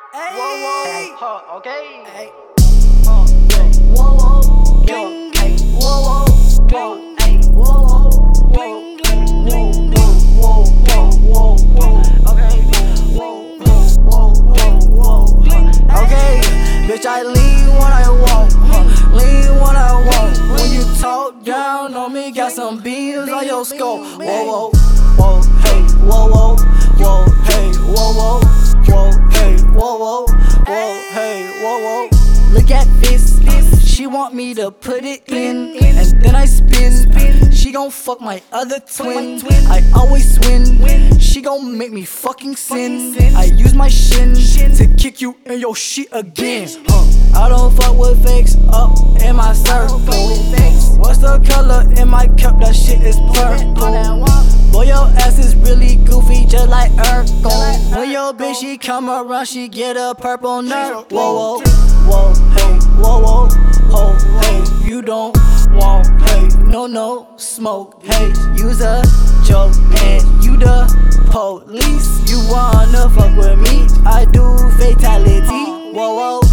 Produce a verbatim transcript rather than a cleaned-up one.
Whoa, whoa, huh, okay. Hey. Huh, yeah. Whoa, whoa, Yo, gling, hey. gling. Whoa, whoa, Whoa, gling, hey. Whoa, whoa, gling, gling, gling, gling. whoa, whoa, whoa, whoa, okay. Whoa, whoa, whoa, whoa, huh. Okay, bitch, I lean when I walk, huh. Lean when I walk. When you talk down on me, got some beans on your skull. Whoa, whoa, whoa, hey, whoa, whoa, whoa, hey, whoa, whoa, whoa, hey, whoa, whoa, whoa, hey, whoa, whoa. Look at this, she want me to put it in, and then I spin. She gon' fuck my other twin. I always win. She gon' make me fucking sin. I use my shin to kick you in your shit again. Huh. I don't fuck with fakes up in my circle. What's the color in my cup? That shit is purple. Boy, your ass is really goofy, just like Urkel. When your bitch she come around, she get a purple nerve. Whoa, whoa, whoa, hey, whoa, whoa, oh, hey, you don't want, hey, no, no, smoke, hey, use a joke, and you the police. You wanna fuck with me? I do fatality. Whoa, whoa.